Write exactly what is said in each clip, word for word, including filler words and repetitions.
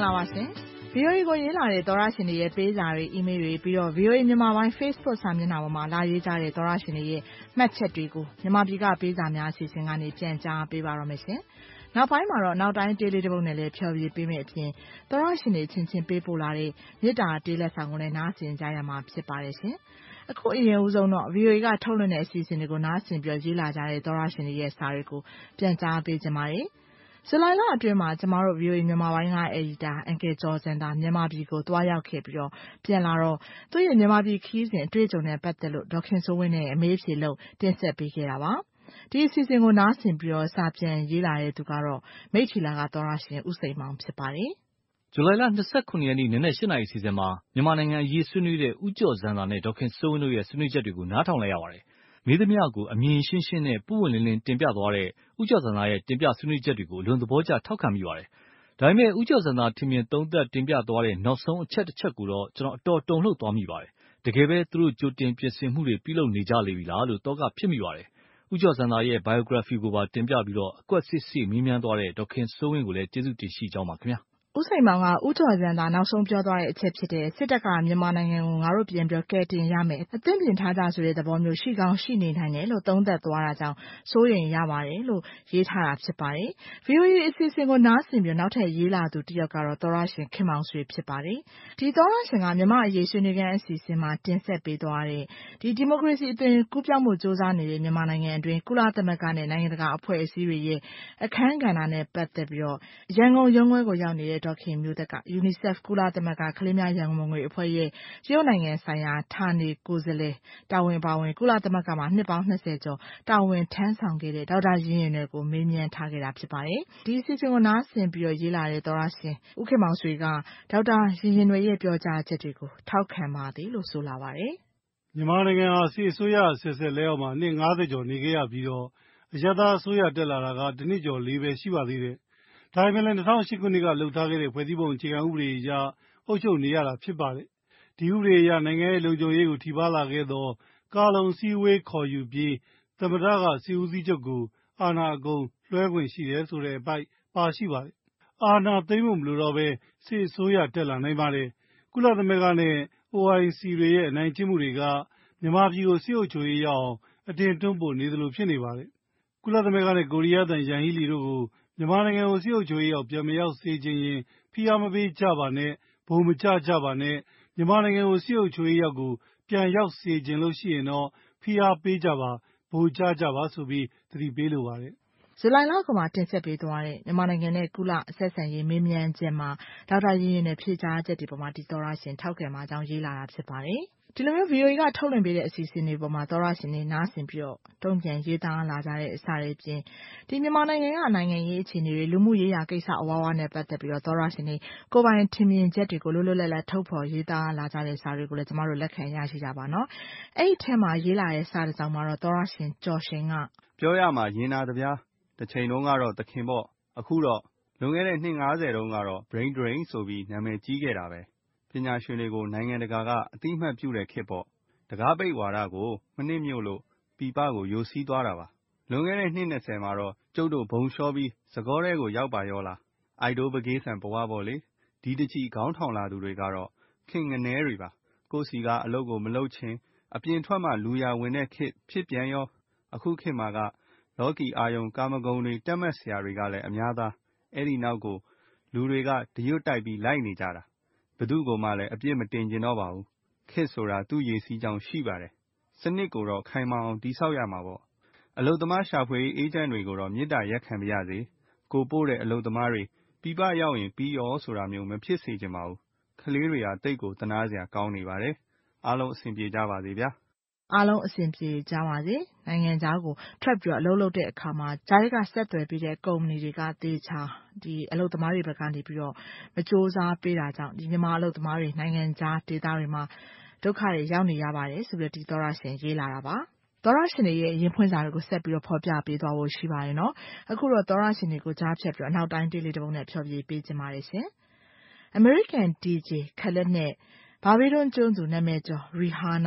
လာပါရှင်။ ဗွီအိုအေ ကိုရေးလာတဲ့သောရရှင်တွေရဲ့ပေးစာတွေ email တွေပြီးတော့ ဗွီအိုအေ မြန်မာပိုင်း Facebook စာမျက်နှာပေါ်မှာလာရေးကြတဲ့သောရရှင်တွေရဲ့မှတ်ချက်တွေကိုမြန်မာပြည်ကပေးစာများအစီအစဉ်ကနေပြန်ကြားပေးပါတော့မယ်ရှင်။နောက်ပိုင်းမှာတော့နောက်တိုင်းတေးလေးတစ်ပုဒ်နဲ့လည်းဖျော်ဖြေပေးမယ့်အပြင်သောရရှင်တွေချင်းချင်းပေးပို့လာတဲ့မေတ္တာတေးလက်ဆောင်ကိုလည်းနားဆင်ကြရမှာဖြစ်ပါတယ်ရှင်။အခုအရင်ဦးဆုံးတော့ ဗွီအိုအေ ကထုတ်လွှင့်တဲ့အစီအစဉ်တွေကိုနားဆင်ပြီးရေးလာကြတဲ့သောရရှင်တွေရဲ့စာတွေကိုပြန်ကြားပေးကြပါမယ်။ဇူလိုင်လအတွင်းမှာကျမတို့ ဗွီအိုအေ မြန်မာပိုင်းကအယ်ဒီတာအန်ကယ်ကျော်စံသာမြန်မာပြည်ကိုသွားရောက်ခဲ့ပြီးတော့ပြန်လာတော့သူ့ရဲ့မြန်မာပြည်ခရီးစဉ်အတွေ့အကြုံနဲ့ပတ်သက်လို့ဒေါက်ခင်စိုးဝင်းနဲ့အမေးဖြေလို့တင်ဆက်ပေးခဲ့တာပါ။ဒီအစီအစဉ်ကိုနားဆင်ပြီးတော့စာပြန်ရေးလာတဲ့သူကတော့မိတ်ချီလာကသောရရှင်ဦးစိန်မောင်ဖြစ်ပါတယ်။ဇူလိုင်လ၂၇ရက်နေ့နနက်၈နာရီအစီအစဉ်မှာမြန်မာနိုင်ငံအရေးဆွေးနွေးတဲ့ဦးကျော်စံသာနဲ့ဒေါက်ခင်စိုးဝင်းတို့ရဲ့ဆွေးနွေးချက်တွေကိုနားထောင်လိုက်ရပါတယ်။မေးသမျှကိုအမြင်ရှင်းရှင်းနဲ့ပွင့်ပွင့်လင်းလင်းတင်ပြသွားတဲ့ဦးကျော်စံသာရဲ့တင်ပြဆွေးနွေးချက်တွေကိုအလွန်သဘောကျထောက်ခံမိပါတယ်။ဒါပေမဲ့ဦးကျော်စံသာထင်မြင်သုံးသပ်တင်ပြသွားတဲ့နောက်ဆုံးအချက်တစ်ချက်ကိုတော့ကျွန်တော်အတော်တုန်လှုပ်သွားမိပါတယ်။တကယ်ပဲသူတို့ကြိုတင်ပြင်ဆင်မှုတွေပြုလုပ်နေကြလေပြီလားလို့သောကဖြစ်မိပါတယ်။ဦးကျော်စံသာရဲ့ biography ကိုပါတင်ပြပြီးတော့အကွက်စစ်စစ်မေးမြန်းသွားတဲ့ဒေါက်ခင်စိုးဝင်းကိုလည်းကျေးဇူးတင်ရှိကြောင်းပါခင်ဗျာ။ဦးစိန်မောင်ကဦးကျော်စံသာနောက်ဆုံးပြောသွားတဲ့အချက်ဖြစ်တဲ့စစ်တပ်ကမြန်မာနိုင်ငံကိုငါတို့ပြန်ပြောကဲတင်ရမယ်အသင့်ပြင်ထားကြဆိုတဲ့သဘောမျိုးရှိကောင်းရှိနေနိုင်တယ်လို့သုံးသပ်သွားတာကြောင့်စိုးရိမ်ရပါတယ်လို့ရေးထားတာဖြစ်ပါတယ်။ ဗွီအိုအေ အစီအစဉ်ကိုနားဆင်ပြီးနောက်ထပ်ရေးလာသူတစ်ယောက်ကတော့သောရရှင်ခင်မောင်ဆွေဖြစ်ပါတယ်။ဒီသောရရှင်ကမြန်မာအရေးဆွေးနွေးခန်းအစီအစဉ်မှာတင်ဆက်ပေးသွားတဲ့ဒီဒီမိုကရေစီအသွင်ကူးပြောင်းမှုစ조사နေတဲ့မြန်မာနိုင်ငံအတွင်းကုလသမဂ္ဂနဲ့နိုင်ငံတကာအဖွဲ့အစည်းတွေရဲ့အခန်းကဏ္ဍနဲ့ပတ်သက်ပြီးတော့ရန်ကုန်ရုံးခွဲကိုရောက်နေတဲ့ဒေါက်ခင်မျိုးသက်က UNICEF ကုလသမဂ္ဂကလေးများရန်ကုန်ငွေအဖွဲ့ရဲ့တရုတ်နိုင်ငံဆိုင်ရာဌာနေတဲ့ကိုယ်စားလှယ်တာဝန်ပါဝင်ကုလသမဂ္ဂမှာနှစ်ပေါင်း၂၀ကျော်တာဝန်ထမ်းဆောင်ခဲ့တဲ့ဒေါက်တာရင်ရင်တွေကိုမေးမြန်းထားခဲ့တာဖြစ်ပါတယ်။ဒီအစီအစဉ်ကိုနားဆင်ပြီးတော့ရေးလာတဲ့သောရရှင်ဦးခင်မောင်ဆွေကဒေါက်တာရင်ရင်တွေရဲ့ပြောကြားချက်တွေကိုထောက်ခံပါသည်လို့ဆိုလာပါတယ်။မြန်မာနိုင်ငံဟာစစ်အစိုးရအဆက်ဆက်လက်အောက်မှာနှစ်၅၀ကျော်နေခဲ့ရပြီးတော့အရပ်သားအစိုးရတက်လာတာကတစ်နှစ်ကျော်လေးပဲရှိပါသေးတယ်။ဒါပေမဲ့လည်း၂၀၀၈ခုနှစ်ကလှုပ်ထားခဲ့တဲ့ဖွဲ့စည်းပုံအခြေခံဥပဒေအရအုပ်ချုပ်နေရတာဖြစ်ပါတယ်။ဒီဥပဒေအရနိုင်ငံရဲ့လုံခြုံရေးကိုထိပါးလာခဲ့သောကာလုံစည်းဝေးခေါ်ယူပြီးသမ္မတကစစ်ဦးစီးချုပ်ကိုအာဏာအကုန်လွှဲခွင့်ရှိတယ်ဆိုတဲ့အပိုက်ပါရှိပါတယ်။အာဏာသိမ်းဖို့မလိုတော့ပဲစစ်အစိုးရတက်လာနိုင်ပါတယ်။ကုလသမဂ္ဂနဲ့ အိုအိုင်စီတွေရဲ့အနိုင်ကျင့်မှုတွေကမြန်မာပြည်ကိုစစ်အုပ်ချုပ်ရေးရောက်အောင်အတင်းတွန်းပို့နေသလိုဖြစ်နေပါတယ်။ကုလသမဂ္ဂနဲ့ကိုရီးယားသံယန်ဟီလီတို့ကိုမြန်မာနိုင်ငံကိုစစ်အုပ်ချုပ်ရေးရောက်ပြန်မရောက်စေချင်ရင်ဖိအားမပေးကြပါနဲ့ဗိုလ်မချကြပါနဲ့မြန်မာနိုင်ငံကိုစစ်အုပ်ချုပ်ရေးရောက်ကိုပြန်ရောက်စေချင်လို့ရှိရင်တော့ဖိအားပေးကြပါဗိုလ်ချကြပါဆိုပြီးသတိပေးလိုပါတယ်။ဇူလိုင်လကမှာတင်ဆက်ပေးသွားတဲ့မြန်မာနိုင်ငံနဲ့ကုလဆက်ဆံရေးမေးမြန်းချက်မှာဒေါက်တာရင်ရင်နဲ့ဖြေကြားချက်ဒီပေါ်မှာဒီသောရရှင်ထောက်ခံပါကြောင်းရေးလာတာဖြစ်ပါတယ်။ဒီလိုမျိုး ဗွီအိုအေ ကထုတ်လွှင့်ပေးတဲ့အစီအစဉ်တွေပေါ်မှာသောရရှင်တွေနားဆင်ပြီးတော့တုံ့ပြန်ရေးသားလာကြတဲ့အစာတွေပြင်ဒီမြန်မာနိုင်ငံကနိုင်ငံရေးအခြေအနေတွေလူမှုရေးရာကိစ္စအဝါးဝါနဲ့ပတ်သက်ပြီးတော့သောရရှင်တွေကိုပိုင်ထင်မြင်ချက်တွေကိုလွတ်လွတ်လပ်လပ်ထုတ်ဖော်ရေးသားလာကြတဲ့စာတွေကိုလည်းကျမတို့လက်ခံရရှိကြပါနော်။အဲ့ဒီထဲမှာရေးလာတဲ့စာတစ်စောင်မှာတော့သောရရှင်ကျော်ရှင်ကပြောရမှာရင်နာတပြားတစ်ချိန်လုံးကတော့သခင်ပေါ့အခုတော့လွန်ခဲ့တဲ့နှစ်၅၀တုန်းကတော့ brain drain ဆိုပြီးနာမည်ကြီးခဲ့တာပဲပညာရှင်တွေကိုနိုင်ငံတကာကအတိအမှတ်ပြုတဲ့ခေတ်ပေါ့တကားပိတ်ဝါဒကိုမနစ်မြို့လို့ပြည်ပကိုယိုစီးသွားတာပါလွန်ခဲ့တဲ့နှစ်၂၀မှာတော့ကျုပ်တို့ဘုံလျှောပြီးသကောထဲကိုရောက်ပါရောလားအိုက်ဒိုးပကေးဆန်ဘဝပေါ့လေဒီတချီခေါင်းထောင်လာသူတွေကတော့ခင်ငနဲတွေပါကိုစီကအလုပ်ကိုမလုပ်ချင်အပြင်ထွက်မှလူရဝင်တဲ့ခေတ်ဖြစ်ပြန်ရောအခုခေတ်မှာကလော်ကီအာယုံကာမဂုဏ်တွေတက်မက်ဆရာတွေကလည်းအများသားအဲ့ဒီနောက်ကိုလူတွေကဒရွတ်တိုက်ပြီးလိုက်နေကြတာဘသူ့ကိုမှလည်းအပြစ်မတင်ကျင်တော့ပါဘူးခေတ်ဆိုတာသူ့ရည်စည်းကြောင်းရှိပါတယ်စနစ်ကိုတော့ခိုင်မာအောင်တိဆောက်ရမှာပေါ့အလုသမားရှာဖွေအေဂျင့်တွေကိုတော့မြစ်တာရက်ခံပါရစေကိုပို့တဲ့အလုသမားတွေပြပရောက်ရင်ပြီးရောဆိုတာမျိုးမဖြစ်စေချင်ပါဘူးကလေးတွေကတိတ်ကိုတနာစရာကောင်းနေပါတယ်အားလုံးအဆင်ပြေကြပါစေဗျာအားလုံးအဆင်ပြေကြပါစေနိုင်ငံခြားကိုထွက်ပြီးတော့အလုပ်လုပ်တဲ့အခါမှာဂျားတွေကဆက်သွယ်ပြီးတဲ့ကုမ္ပဏီတွေကတေချာဒီအလုပ်သမားတွေဘက်ကနေပြီးတော့မစ조사ပေးတာကြောင့်ဒီမြန်မာအလုပ်သမားတွေနိုင်ငံခြားဒေသတွေမှာဒုက္ခတွေရောက်နေရပါတယ်ဆိုပြီးဒီသောရရှင်ရေးလာတာပါသောရရှင်တွေရဲ့ရင်ဖွင့်စာတွေကိုဆက်ပြီးတော့ဖော်ပြပေးသွားဖို့ရှိပါတယ်နော်အခုတော့သောရရှင်တွေကိုကြားဖြတ်ပြီးတော့အနောက်တိုင်းဒေးလေးတစ်ပုဒ်နဲ့ဖျော်ဖြေပေးခြင်းပါတယ်ရှင် American ဒီ ဂျေ Khaled နဲ့ဘာဘေးဒွန်းကျွန်းသူနာမည်ကျော် Rihanna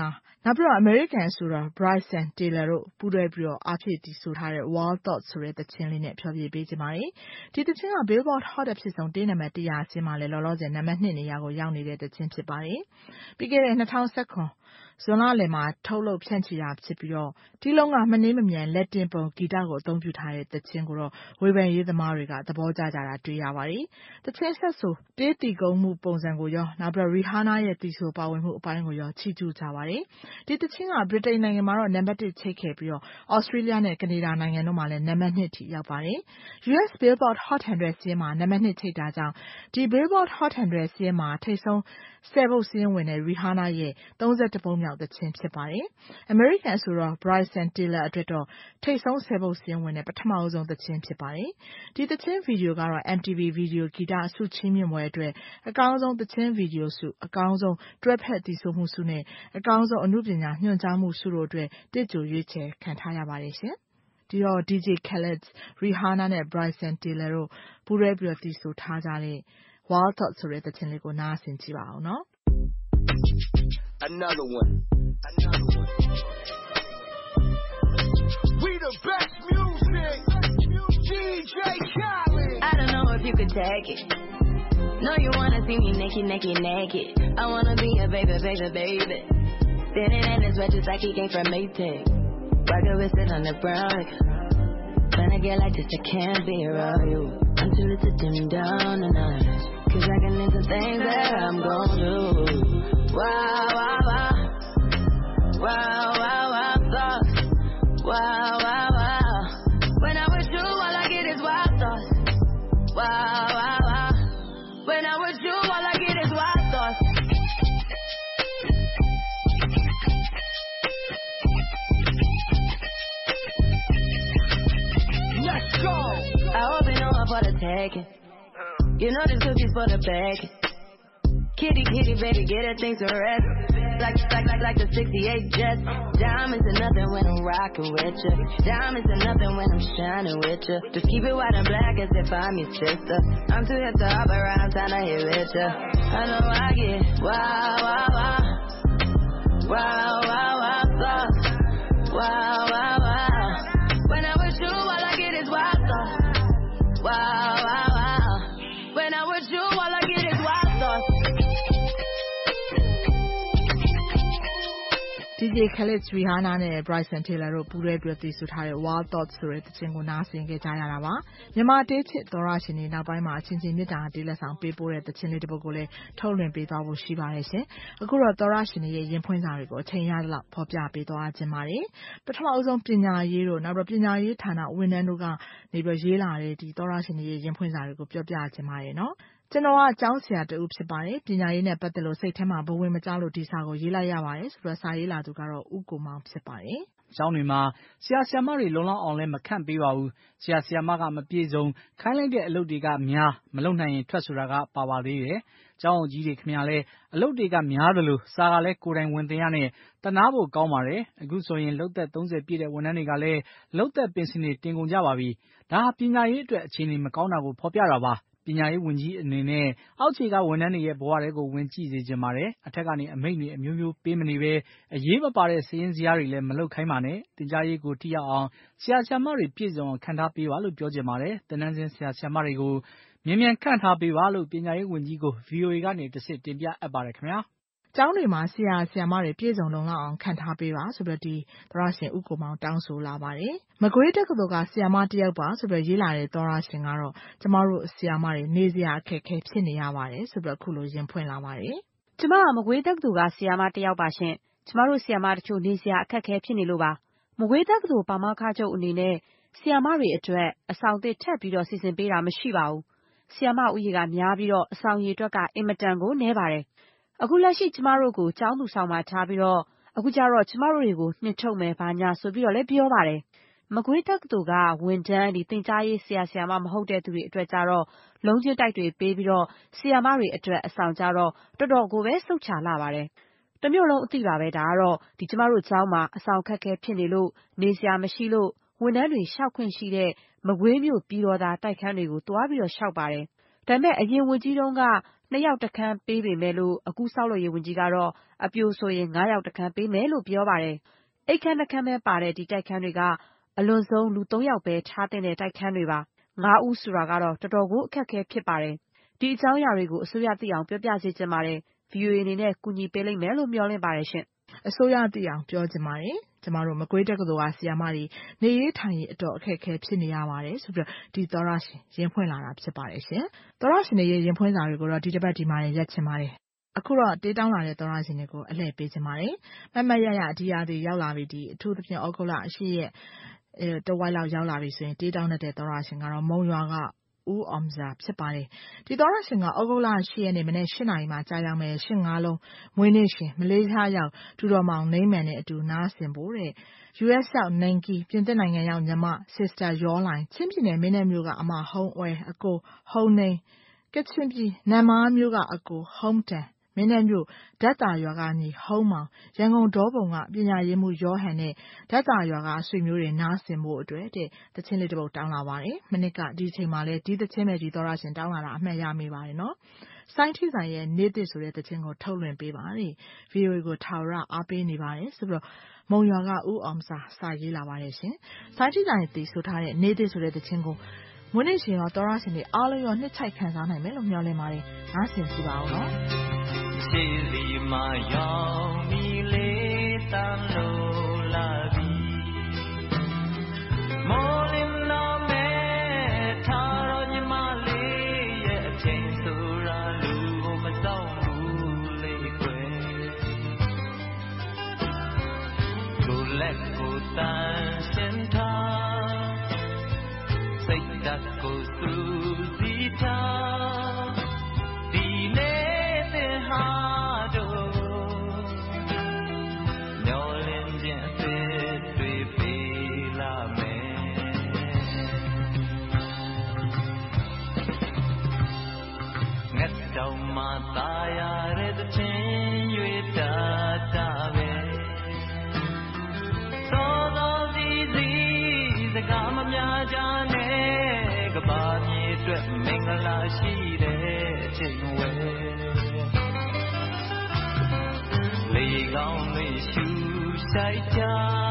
နောက်ပြီးတော့ American ဆိုတော့ Bryson Tiller တို့ပူးတွဲပြီးတော့အားဖြည့်တည်ဆိုထားတဲ့ Wild Thoughts ဆိုတဲ့သချင်းလေးနဲ့ဖျော်ဖြေပေးကြပါမယ်။ဒီသချင်းက Billboard Hot အဖြစ်ဆုံးတေးနံပါတ်one hundredဆင်းမှာလည်းလောလောဆယ်နံပါတ်twoနေရာကိုရောက်နေတဲ့သချင်းဖြစ်ပါတယ်။ပြီးခဲ့တဲ့twenty nineteenဇွန်လလယ်မှာထုတ်လုပ်ဖြန့်ချီတာဖြစ်ပြီးတော့ဒီလုံးကမနှေးမမြန်လက်တင်ပုံဂီတကိုအသုံးပြုထားတဲ့သချင်းကိုတော့ဝေဖန်ရေးသမားတွေကသဘောကျကြတာတွေ့ရပါတယ်။သချင်းဆက်ဆိုတေးတီကုန်းမှုပုံစံကိုရောနောက်ပြီး Rihanna ရဲ့တီဆိုပါဝင်မှုအပိုင်းကိုရောချီးကျူးကြပါတယ်။ဒီသချင်းကဗြိတိန်နိုင်ငံမှာတော့နံပါတ်oneချိတ်ခဲ့ပြီးတော့ Australia နဲ့ကနေဒါနိုင်ငံတို့မှာလည်းနံပါတ်twoထိရောက်ပါတယ်။ U S Billboard Hot one hundredစာရင်းမှာနံပါတ်twoချိတ်တာကြောင့်ဒီ Billboard Hot one hundredစာရင်းမှာထိပ်ဆုံးtenပုတ်စာရင်းဝင်တဲ့ Rihanna ရဲ့thirty-oneပုတ်မြောက်သချင်းဖြစ်ပါတယ်။ American ဆိုတော့ Bryson Tiller အတွက်တော့ထိပ်ဆုံးtenပုတ်စာရင်းဝင်တဲ့ပထမဆုံးသချင်းဖြစ်ပါတယ်။ဒီသချင်းဗီဒီယိုကတော့ M T V ဗီဒီယိုဂီတဆုချီးမြှင့်ပွဲအတွက်အကောင်းဆုံးသချင်းဗီဒီယိုဆုအကောင်းဆုံးတွဲဖက်တည်ဆိုမှုဆုနဲ့အကောင်းဆုံးအနုပညာညွှန်ကြားမှုဆုတို့အတွက်တစ်ကြိုရွေးချယ်ခံထားရပါတယ်ရှင်။ဒီတော့ D J Khaled, Rihanna နဲ့ Bryson Tiller တို့ပူးတွဲပြီးတော့တည်ဆိုထားကြတဲ့ Wild Thoughts ဆိုတဲ့သချင်းလေးကိုနားဆင်ကြည့်ပါအောင်နော် Another one. Another one. We the best music. D J Khaled. I don't know if you could take it. No, you wanna see me naked, naked, naked. I wanna be a baby, baby, baby. Sitting in his red just like he came from Maytag. Rocket with it on the brown. Tryna get like this, I can't be around you. I'm too little to dim down the night. Cause I can into things that I'm gon' do. Wow, wow, wow. Wow, wow, wow, thoughts. Wow, wow, wow. When I'm with you, all I get is wild thoughts. Wow, wow, wow. When I'm with you, all I get is wild thoughts. Let's go. I hope you know I'm for the taking. You know this cookie's for the bag. Kitty, kitty, baby, get her things to rest. Like, like, like, like the sixty-eight Jets. Diamonds are nothing when I'm rocking with you. Diamonds are nothing when I'm shining with you. Just keep it white and black as if I'm your sister. I'm too hip to hop around, time to hit with you. I know I get wow, wow, wow. Wow, wow, wow, thoughts. Wow, wow, wow. When I'm with you, all I get is wild thoughts. Wow, wow, wow. When I'm with you, all I get is wild thoughts. D J Khaled, Rihanna နဲ့ Bryson Tiller တို့ပူးတွဲပြီးတည်ဆိုထားတဲ့ Wild Thoughts ဆိုတဲ့သချင်းကိုနားဆင်ခဲ့ကြရတာပါ။မြန်မာတေးချစ်သောရရှင်တွေနောက်ပိုင်းမှာအချင်းချင်းမြတ်တာတေးလက်ဆောင်ပေးပို့တဲ့သချင်းလေးတစ်ပုဒ်ကိုလည်းထုတ်လွှင့်ပေးသွားဖို့ရှိပါတယ်ရှင်။အခုတော့သောရရှင်တွေရဲ့ရင်ဖွင့်စာတွေကိုအချိန်ရလောက်ဖော်ပြပေးသွားခြင်းပါတယ်။ပထမအဆုံးပညာရေးတို့နောက်တော့ပညာရေးဌာနဝန်ထမ်းတို့ကနေပြီးရေးလာတဲ့ဒီသောရရှင်တွေရဲ့ရင်ဖွင့်စာတွေကိုပြောပြခြင်းပါတယ်နော်။ကျွန်တော်ကကျောင်းဆရာတူဖြစ်ပါတယ်ပညာရေးနဲ့ပတ်သက်လို့စိတ်ထဲမှာဘဝင်မကြောက်လို့ဒီစာကိုရေးလိုက်ရပါတယ်ဆိုတော့စာရေးလာသူကတော့ဦးကိုမောင်ဖြစ်ပါတယ်ကျောင်းတွေမှာဆရာဆရာမတွေလုံလောက်အောင်လည်းမခန့်ပေးပါဘူးဆရာဆရာမကမပြေဆုံးခိုင်းလိုက်တဲ့အလုပ်တွေကများမလုပ်နိုင်ရင်ထွက်ဆိုတာကပါပါသေးတယ်ကျောင်းအောင်ကြီးတွေခင်ဗျာလဲအလုပ်တွေကများတယ်လို့စာကလည်းကိုယ်တိုင်ဝင်သင်ရနဲ့တနာဖို့ကောင်းပါတယ်အခုဆိုရင်လုံသက်thirtyပြည့်တဲ့ဝန်ထမ်းတွေကလည်းလုံသက်ပင်စင်တွေတင်ကုန်ကြပါပြီဒါဟာပညာရေးအတွက်အခြေအနေမကောင်းတာကိုဖော်ပြတာပါပညာရေးဝန်ကြီးအနေနဲ့အောက်ခြေကဝန်ထမ်းတွေရဲ့ဘဝတွေကိုဝင်ကြည့်စေချင်ပါတယ်အထက်ကနေအမိန့်တွေအမျိုးမျိုးပေးမနေပဲအရေးမပါတဲ့စည်ရင်းစရာတွေလည်းမလုပ်ခိုင်းပါနဲ့တင်ကြားရေးကိုထိရောက်အောင်ဆရာဆရာမတွေပြည့်စုံအောင်ခံထားပေးပါလို့ပြောချင်ပါတယ်တနန်းစင်ဆရာဆရာမတွေကိုမြန်မြန်ခန့်ထားပေးပါလို့ပညာရေးဝန်ကြီးကို V O A ကနေတစ်စစ်တင်ပြအပ်ပါတယ်ခင်ဗျာကျောင်းတွေမှာဆရာဆရာမတွေပြည့်စုံလုံလောက်အောင်ခံထားပေးပါဆိုပြီးဒီသောရရှင်ဦးကိုမောင်တောင်းဆိုလာပါတယ်။မကွေးတက္ကသိုလ်ကဆရာမတယောက်ပါဆိုပြီးရေးလာတဲ့သောရရှင်ကတော့ကျမတို့ဆရာမတွေနေစရာအခက်အခဲဖြစ်နေရပါတယ်ဆိုပြီးခုလိုရင်ဖွင့်လာပါတယ်။ကျမကမကွေးတက္ကသိုလ်ကဆရာမတယောက်ပါရှင်။ကျမတို့ဆရာမတချို့နေစရာအခက်အခဲဖြစ်နေလို့ပါ။မကွေးတက္ကသိုလ်ပါမောက္ခချုပ်အနေနဲ့ဆရာမတွေအတွက်အဆောင်သစ်ထပ်ပြီးတော့စီစဉ်ပေးတာမရှိပါဘူး။ဆရာမဦးရေကများပြီးတော့အဆောင်ရေအတွက်ကအင်မတန်ကိုနည်းပါတယ်။အခုလက်ရှိကျမတို့ကိုကျောင်းသူဆောင်မှာထားပြီးတော့အခုကျတော့ကျမတို့တွေကိုနှင်ထုတ်မယ်ဘာညာဆိုပြီးတော့လည်းပြောပါတယ်။မကွေးတက္ကသိုလ်ကဝန်ထမ်းဒီသင်ကြားရေးဆရာဆရာမမဟုတ်တဲ့သူတွေအတွက်ကြတော့လုံးချင်းတိုက်တွေပေးပြီးတော့ဆရာမတွေအတွက်အဆောင်ကြတော့တော်တော်ကိုပဲစုတ်ချလာပါတယ်။တမျိုးလုံးအသိပါပဲဒါကတော့ဒီကျမတို့ကျောင်းမှာအဆောင်ခက်ခဲဖြစ်နေလို့နေစရာမရှိလို့ဝန်ထမ်းတွေရှောက်ခွင့်ရှိတဲ့မကွေးမြို့ပြည်တော်သားတိုက်ခန်းတွေကိုတွားပြီးတော့ရှောက်ပါတယ်။ဒါပေမဲ့အရင်ဝန်ကြီးတုန်းကနှစ်ယောက်တစ်ခန်းပေးပေမဲ့လို့အခုဆောက်လုပ်ရေးဝန်ကြီးကတော့အပြိုဆိုရင်ငါးယောက်တစ်ခန်းပေးမယ်လို့ပြောပါတယ်။အိတ်ခမ်းနှစ်ခမ်းပဲပါတဲ့ဒီတိုက်ခန်းတွေကအလွန်ဆုံးလူသုံးယောက်ပဲထားတဲ့တိုက်ခန်းတွေပါ။ငါးဦးဆိုတာကတော့တော်တော်ကိုအခက်အခဲဖြစ်ပါတယ်။ဒီအကြောင်းအရာတွေကိုအစိုးရသိအောင်ပြောပြစေချင်ပါတယ်။ V O A အနေနဲ့ကူညီပေးလိမ့်မယ်လို့မျှော်လင့်ပါတယ်ရှင်။အစိုးရသိအောင်ပြောချင်ပါတယ်။ကျမတို့မကွေးတက္ကသိုလ်ကဆရာမတွေနေရေးထိုင်ရေးအတော်အခက်အခဲဖြစ်နေရပါတယ်ဆိုပြီးဒီသောရရှင်ရင်ဖွင့်လာတာဖြစ်ပါတယ်ရှင်။သောရရှင်တွေရဲ့ရင်ဖွင့်စာတွေကိုတော့ဒီတစ်ပတ်ဒီမှာရက်ချင်ပါတယ်။အခုတော့တေးတောင်းလာတဲ့သောရရှင်တွေကိုအလှည့်ပေးချင်ပါတယ်။မမရရဒီရာတွေရောက်လာပြီဒီအထူးသဖြင့်ဩဂုတ်လအရှိရဲ့အဲတဝိုက်လောက်ရောက်လာပြီဆိုရင်တေးတောင်းတဲ့သောရရှင်ကတော့မုံရွာကဦးအောင်စာဖြစ်ပါတယ်။ဒီသောရရှင်ကဩဂုတ်လ၈ရက်နေ့မနေ့၈နာရီမှာကြာရောက်မယ်ရှစ်ငါးလုံးမွေးနေ့ရှင်မလေးရှားရောက်ဒူတော်မောင်နေမှန်နဲ့အတူနားဆင်ဖို့တဲ့ U S ရောက်နန်ကီပြင်သစ်နိုင်ငံရောက်ညီမ Sister ရောလိုင်းချင်းပြည်နယ်မင်းတပ်မြို့ကအမဟုံးအွယ်အကိုဟုံးနေကချင်ပြည်နမ်မားမြို့ကအကိုဟုံးတန်မင်းတပ်မြို့ဓာတ်တာရွာကညီဟုံးမောင်ရန်ကုန်ဒေါပုံကပညာရေးမှုရောဟန်နဲ့ဓာတ်တာရွာကဆွေမျိုးတွေနားဆင်ဖို့အတွက်တဲ့တချင်းလေးတစ်ပုဒ်တောင်းလာပါတယ်မနစ်ကဒီချိန်မှာလဲဒီတချင်းပဲဒီသောရရှင်တောင်းလာတာအမှတ်ရမိပါတယ်နော်စိုင်းထိဆိုင်ရဲ့နေသစ်ဆိုတဲ့တချင်းကိုထုတ်လွှင့်ပေးပါတယ် V O A ကိုထာဝရအားပေးနေပါတယ်ဆိုပြီးတော့မုံရွာကဦးအောင်စာစာရေးလာပါတယ်ရှင်စိုင်းထိဆိုင်တီဆိုထားတဲ့နေသစ်ဆိုတဲ့တချင်းကိုမွေးနေ့ရှင်ရောသောရရှင်တွေအားလုံးရောနှစ်ချိုက်ခံစားနိုင်မယ်လို့မျှော်လင့်ပါတယ်နားဆင်ကြည့်ပါဦးနော်ရှိစီမာယောင်မီလေးတန်လို့လာပြီမောလင်းနာမဲထားတော့ညီမလေးရဲ့အချိန်ဆိုရာလူကိုမဆောင်ဘူးလေခွေကိုလက်ကိုတန်စင်ထားစိတ်ဓာတ်ကိုစူးစီးထားဒီနေ့သင်ဟာတို့မျောလင်းခြင်းအစ်တွေပေးလာမယ်ငတ်တောင်မှသာရတဲ့တခြင်းရွေတာတာပဲသောသောစီစီစကားမများကြနဲ့ကဘာမြေအတွက်မင်္ဂလာရှိတဲ့အချိန်ဝဲလေကောင်းလေးရှူဆိုင်ကြ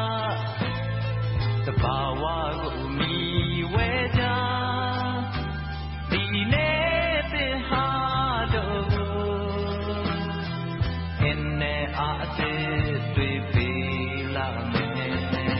တဘာဝကိုမြည်ဝဲကြဒီနေ့သင်ဟာတို့အင်းနဲ့အားသေးတွေပေးလာမယ်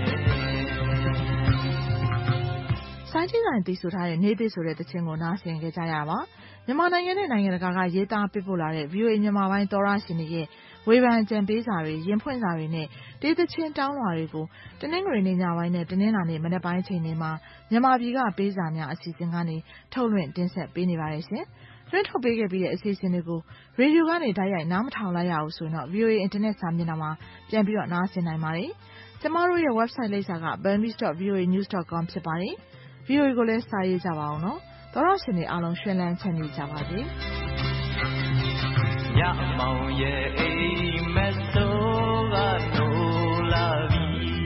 စိုင်းချင်းဆိုင်တီဆိုထားတဲ့နေသစ်ဆိုတဲ့တခြင်းကိုနားဆင်ကြကြရပါမြန်မာနိုင်ငံနဲ့နိုင်ငံတကာကရေးသားပေးပို့လာတဲ့ V O A မြန်မာပိုင်းသောရရှင်တွေရဲ့ဝေဖန်ကြံပေးစာတွေရင်ဖွင့်စာတွေနဲ့တေးသချင်းတောင်းလွှာတွေကိုတနင်္ဂနွေနေ့ညပိုင်းနဲ့တနင်္လာနေ့မနက်ပိုင်းချိန်တွေမှာမြန်မာပြည်ကပေးစာများအစီအစဉ်ကနေထုတ်လွှင့်တင်ဆက်ပေးနေပါတယ်ရှင်။လွှင့်ထုတ်ပေးခဲ့ပြီးတဲ့အစီအစဉ်တွေကိုရေဒီယိုကနေတိုက်ရိုက်နားမထောင်လိုက်ရဘူးဆိုရင်တော့ V O A အင်တာနက်စာမျက်နှာမှာပြန်ပြီးတော့နားဆင်နိုင်ပါတယ်။ကျမတို့ရဲ့ website လိပ်စာက burmese dot v o a news dot com ဖြစ်ပါတယ်။ V O A ကိုလည်းစာရေးကြပါအောင်နော်။သောရရှင်တွေအားလုံးရှင်လန်းချမ်းမြေ့ကြပါစေ။ညမောင်ရဲ့အိမ်မက်ဆိုးကနိုးလာပြီ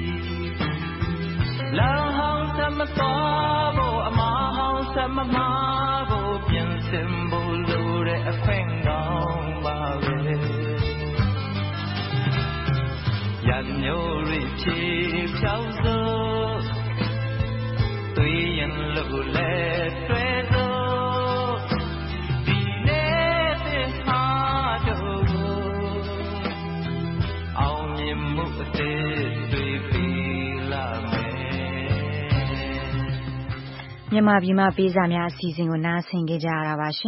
လောင်ဟောင်းသမတော်ဖို့အမဟောင်းသမမကိုပြင်ဆင်ဖို့လိုတဲ့အခွင့်ကောင်းပါပဲရန်မျိုးရိဖြေဖြောင်းစိုးသွေးရင်လို့လဲတွေ့စိုးမြန်မာပြည်မှာပေးစာများအစီအစဉ်ကိုနားဆင်ကြကြရတာပါရှင်